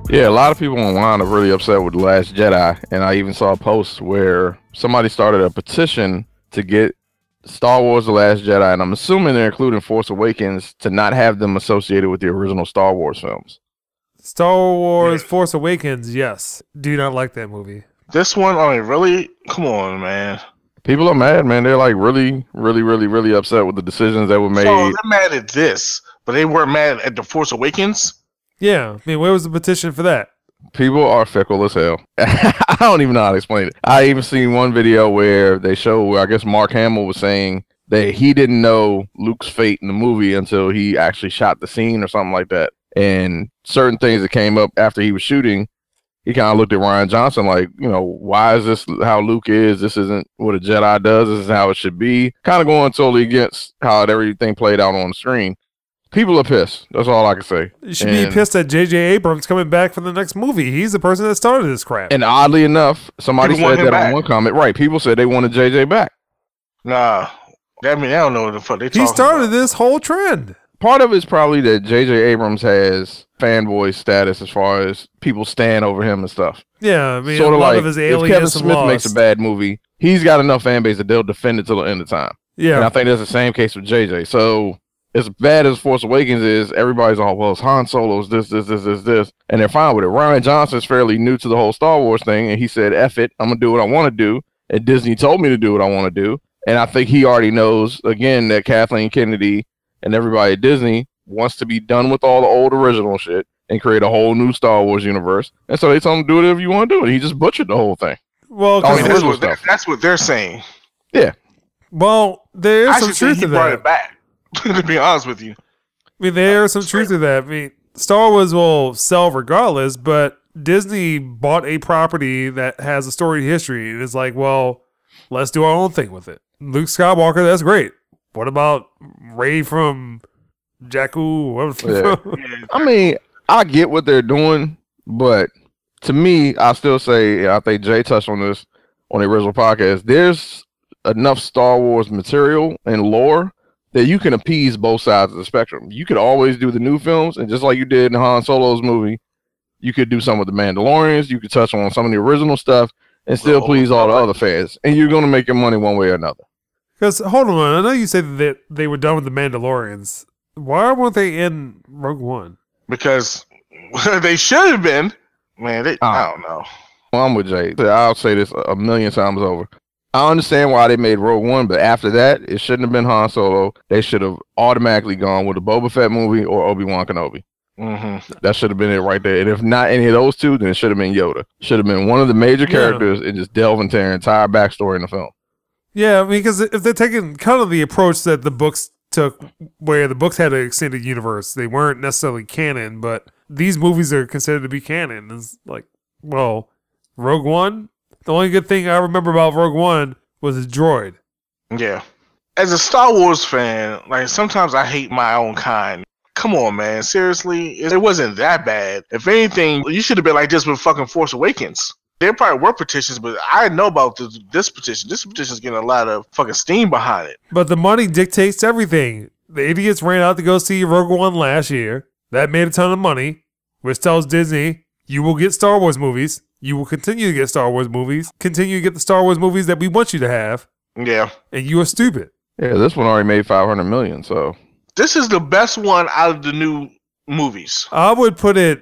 Yeah, a lot of people online are really upset with The Last Jedi, and I even saw a post where somebody started a petition to get Star Wars The Last Jedi, and I'm assuming they're including Force Awakens, to not have them associated with the original Star Wars films. Star Wars Force Awakens, yes. Do not like that movie. This one, I mean, really? Come on, man. People are mad, man. They're like really upset with the decisions that were made. So they're mad at this, but they weren't mad at The Force Awakens? Yeah. I mean, where was the petition for that? People are fickle as hell. I don't even know how to explain it. I even seen one video where they show, I guess Mark Hamill was saying that he didn't know Luke's fate in the movie until he actually shot the scene or something like that. And certain things that came up after he was shooting, he kind of looked at Rian Johnson like, you know, why is this how Luke is? This isn't what a Jedi does. This is how it should be. Kind of going totally against how everything played out on the screen. People are pissed. That's all I can say. You should be pissed at J.J. Abrams coming back for the next movie. He's the person that started this crap. And oddly enough, somebody said that on one comment. Right. People said they wanted J.J. back. Nah. I mean, I don't know what the fuck they talking He started about. this whole trend. Part of it's probably that J.J. Abrams has fanboy status as far as people stand over him and stuff. Yeah, I mean, sort a of lot like of his if alias Kevin and Smith makes a bad movie, he's got enough fan base that they'll defend it till the end of time. Yeah. And I think that's the same case with JJ. So as bad as Force Awakens is, everybody's all, well, it's Han Solo's this, and they're fine with it. Rian Johnson's fairly new to the whole Star Wars thing, and he said, F it, I'm going to do what I want to do. And Disney told me to do what I want to do. And I think he already knows, again, that Kathleen Kennedy and everybody at Disney wants to be done with all the old original shit and create a whole new Star Wars universe. And so they told him to do whatever you want to do. And he just butchered the whole thing. Well, I mean, that's what they're saying. Yeah. Well, there's some truth to that. Brought it back. To be honest with you, I mean, there's some truth to that. I mean, Star Wars will sell regardless, but Disney bought a property that has a storied history, and it's like, well, let's do our own thing with it. Luke Skywalker, that's great. What about Rey from Jakku? Yeah. I mean, I get what they're doing, but to me, I still say, I think Jay touched on this on the original podcast, there's enough Star Wars material and lore that you can appease both sides of the spectrum. You could always do the new films, and just like you did in Han Solo's movie, you could do some with the Mandalorians, you could touch on some of the original stuff, and still please all the other fans. And you're going to make your money one way or another. Because, hold on, I know you said that they were done with the Mandalorians. Why weren't they in Rogue One? Because they should have been. Man, I don't know. Well, I'm with Jay. I'll say this a million times over. I understand why they made Rogue One, but after that, it shouldn't have been Han Solo. They should have automatically gone with a Boba Fett movie or Obi-Wan Kenobi. Mm-hmm. That should have been it right there. And if not any of those two, then it should have been Yoda. Should have been one of the major characters and just delve into their entire backstory in the film. Yeah, because if they're taking kind of the approach that the books took, where the books had an extended universe, they weren't necessarily canon, but these movies are considered to be canon. It's like, well, Rogue One, the only good thing I remember about Rogue One was his droid. Yeah. As a Star Wars fan, like, sometimes I hate my own kind. Come on, man. Seriously? It wasn't that bad. If anything, you should have been like this with fucking Force Awakens. There probably were petitions, but I know about this petition. This petition's getting a lot of fucking steam behind it. But the money dictates everything. The idiots ran out to go see Rogue One last year. That made a ton of money, which tells Disney, you will get Star Wars movies. You will continue to get Star Wars movies. Continue to get the Star Wars movies that we want you to have. Yeah. And you are stupid. Yeah, this one already made $500 million, so. This is the best one out of the new movies. I would put it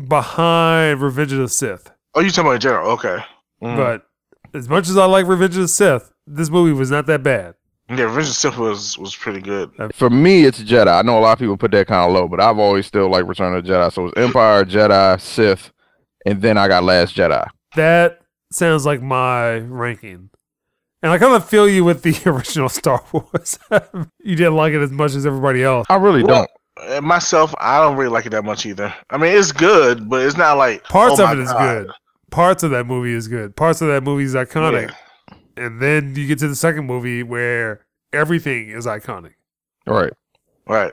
behind Revenge of the Sith. Oh, you're talking about in general? Okay. Mm. But as much as I like Revenge of the Sith, this movie was not that bad. Yeah, Revenge of the Sith was pretty good. For me, it's Jedi. I know a lot of people put that kind of low, but I've always still liked Return of the Jedi. So it's Empire, Jedi, Sith, and then I got Last Jedi. That sounds like my ranking. And I kind of feel you with the original Star Wars. You didn't like it as much as everybody else. I really don't. Myself, I don't really like it that much either. I mean, it's good, but it's not like... Parts of it is good. Parts of that movie is good. Parts of that movie is iconic. Yeah. And then you get to the second movie where everything is iconic. Right. Right.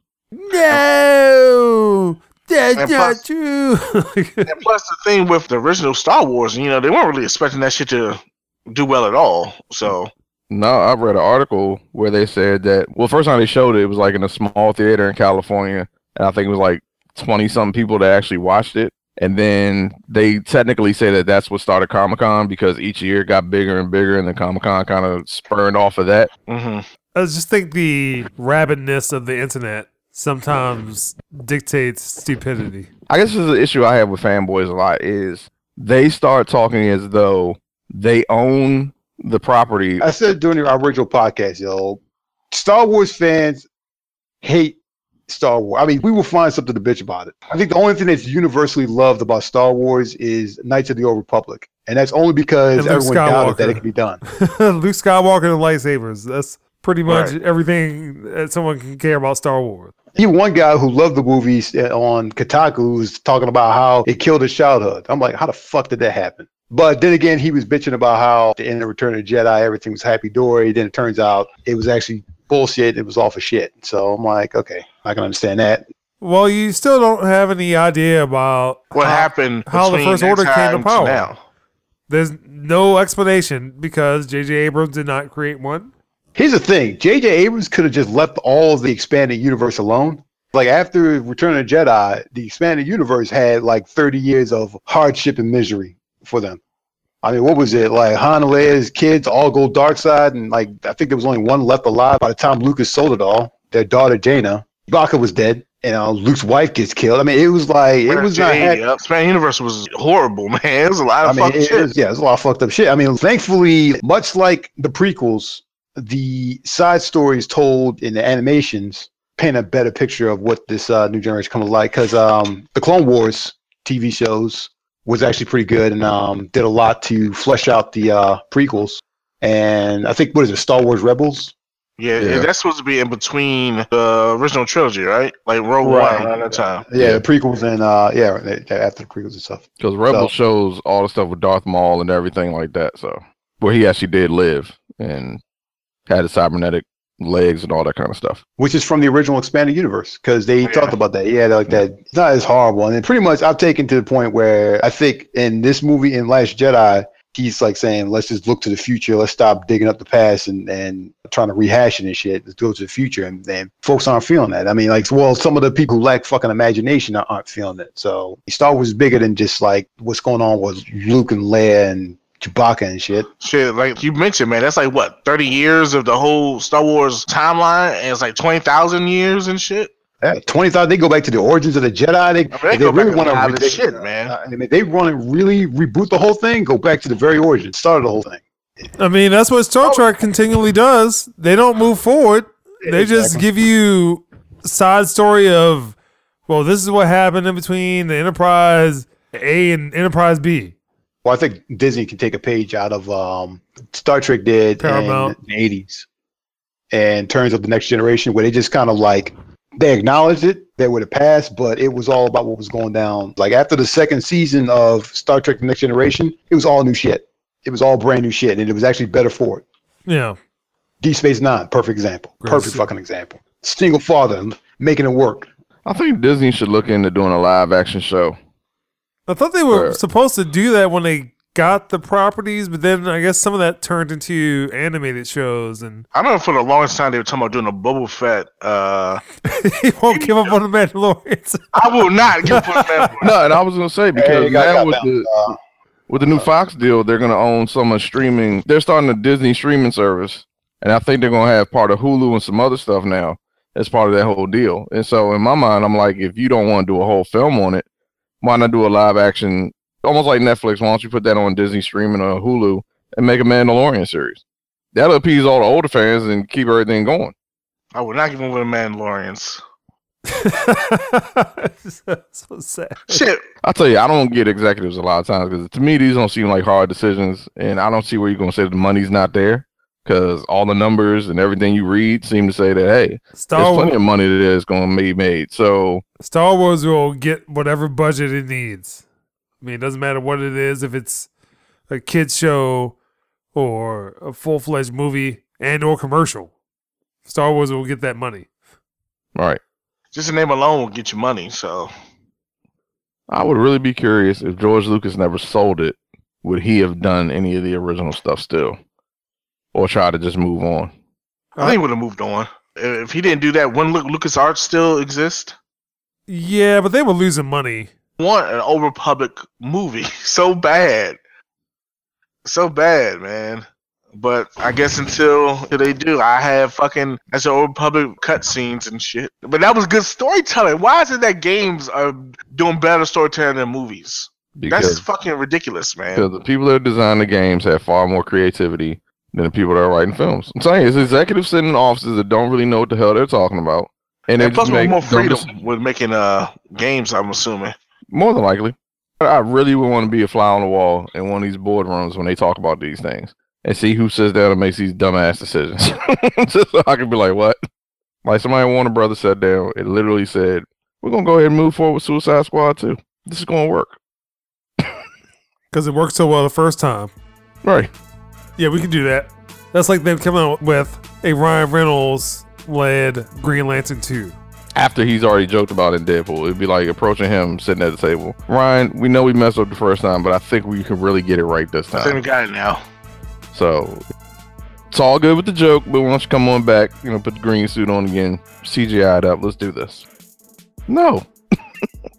No! That's not true! And plus the thing with the original Star Wars, they weren't really expecting that shit to do well at all, so... No, I read an article where they said that, well, first time they showed it, it was like in a small theater in California, and I think it was like 20-something people that actually watched it. And then they technically say that that's what started Comic-Con because each year got bigger and bigger, and then Comic-Con kind of spurned off of that. Mm-hmm. I just think the rabidness of the internet sometimes dictates stupidity. I guess this is an issue I have with fanboys a lot is they start talking as though they own the property. I said during our original podcast, yo, Star Wars fans hate Star Wars. I mean, we will find something to bitch about it. I think the only thing that's universally loved about Star Wars is Knights of the Old Republic. And that's only because And Luke everyone doubted that it Skywalker. could be done. Luke Skywalker and lightsabers. That's pretty much Right. everything that someone can care about Star Wars. Even one guy who loved the movies on Kotaku was talking about how it killed his childhood. I'm like, how the fuck did that happen? But then again, he was bitching about how at the end of Return of the Jedi, everything was happy-dory. Then it turns out it was actually bullshit. It was all for shit. So I'm like, okay, I can understand that. Well, you still don't have any idea about What happened? how the between First Order that came to time power. now? There's no explanation because J.J. Abrams did not create one. Here's the thing. J.J. Abrams could have just left all of the expanded universe alone. Like after Return of the Jedi, the expanded universe had like 30 years of hardship and misery for them. I mean, what was it? Like Han and Leia's kids all go dark side, and like I think there was only one left alive by the time Lucas sold it all. Their daughter Jaina. Chewbacca was dead. And Luke's wife gets killed. I mean, it was like it was not. Expanded Universe was horrible, man. It was a lot of fucking shit. It was a lot of fucked up shit. I mean, thankfully, much like the prequels, the side stories told in the animations paint a better picture of what this new generation comes like. Because the Clone Wars TV shows was actually pretty good and did a lot to flesh out the prequels. And I think, what is it, Star Wars Rebels? Yeah, Yeah. that's supposed to be in between the original trilogy, right? Like Rogue Right. One around that time. Yeah, the prequels and after the prequels and stuff. Because Rebel So- shows all the stuff with Darth Maul and everything like that. So where he actually did live and had his cybernetic legs and all that kind of stuff. Which is from the original expanded universe, because they Yeah. talked about that. Yeah, like that. It's not as horrible. And then pretty much I've taken to the point where I think in this movie, in Last Jedi, he's like saying, let's just look to the future. Let's stop digging up the past and trying to rehash it and shit. Let's go to the future. And then folks aren't feeling that. I mean, like, well, some of the people who lack fucking imagination aren't feeling it. So Star Wars is bigger than just like what's going on with Luke and Leia and Chewbacca and shit. Shit, like you mentioned, man, that's like what 30 years of the whole Star Wars timeline, and it's like 20,000 years and shit. Yeah, 20,000. They go back to the origins of the Jedi. They go back really a want lot of to shit, man. I mean, they want to really reboot the whole thing. Go back to the very origin, start of the whole thing. I mean, that's what Star Trek continually does. They don't move forward. They just give you side story of, well, this is what happened in between the Enterprise A and Enterprise B. Well, I think Disney can take a page out of Star Trek did Paramount. in the 80s and Turns of the Next Generation, where they just kind of like they acknowledged it, they were the past, but it was all about what was going down. Like after the second season of Star Trek: The Next Generation, it was all new shit. It was all brand new shit, and it was actually better for it. Yeah. Deep Space Nine, perfect example. Great Perfect shit. fucking example. Single father making it work. I think Disney should look into doing a live action show. I thought they were Right. supposed to do that when they got the properties, but then I guess some of that turned into animated shows, and I know for the longest time they were talking about doing a Boba Fett. he won't give up on the Mandalorians. I will not give up on that. No, and I was gonna say because Hey, now got with bounced. with the new Fox deal, they're gonna own some of streaming. They're starting a Disney streaming service, and I think they're gonna have part of Hulu and some other stuff now as part of that whole deal. And so in my mind, I'm like, if you don't want to do a whole film on it, why not do a live action? Almost like Netflix. Why don't you put that on Disney streaming or Hulu and make a Mandalorian series? That'll appease all the older fans and keep everything going. I would not give up on the Mandalorians. So sad. Shit, I'll tell you, I don't get executives a lot of times because to me, these don't seem like hard decisions. And I don't see where you're going to say the money's not there because all the numbers and everything you read seem to say that, hey, Star there's plenty Wars, of money that is going to be made. So, Star Wars will get whatever budget it needs. I mean, it doesn't matter what it is, if it's a kid's show or a full-fledged movie and or commercial. Star Wars will get that money. all right. just the name alone will get you money. So I would really be curious if George Lucas never sold it, would he have done any of the original stuff still? Or try to just move on? I think he would have moved on. If he didn't do that, wouldn't LucasArts still exist? Yeah, but they were losing money. want an Old Republic movie so bad, man. But I guess until they do, I have fucking as an Old Republic cutscenes and shit. But that was good storytelling. Why is it that games are doing better storytelling than movies? That's fucking ridiculous, man. Because the people that design the games have far more creativity than the people that are writing films. I'm saying it's executives sitting in offices that don't really know what the hell they're talking about. And plus, more freedom with making games, I'm assuming. More than likely. I really would want to be a fly on the wall in one of these boardrooms when they talk about these things and see who sits down and makes these dumbass decisions. Just so I can be like, what? Like somebody at Warner Brothers sat down and literally said, we're going to go ahead and move forward with Suicide Squad 2. This is going to work. Because it worked so well the first time. Right. Yeah, we can do that. That's like them coming out with a Ryan Reynolds-led Green Lantern 2. After he's already joked about in Deadpool, it'd be like approaching him, sitting at the table. Ryan, we know we messed up the first time, but I think we can really get it right this time. I think we got it now. So it's all good with the joke, but why don't you come on back, put the green suit on again, CGI'd up, let's do this. No.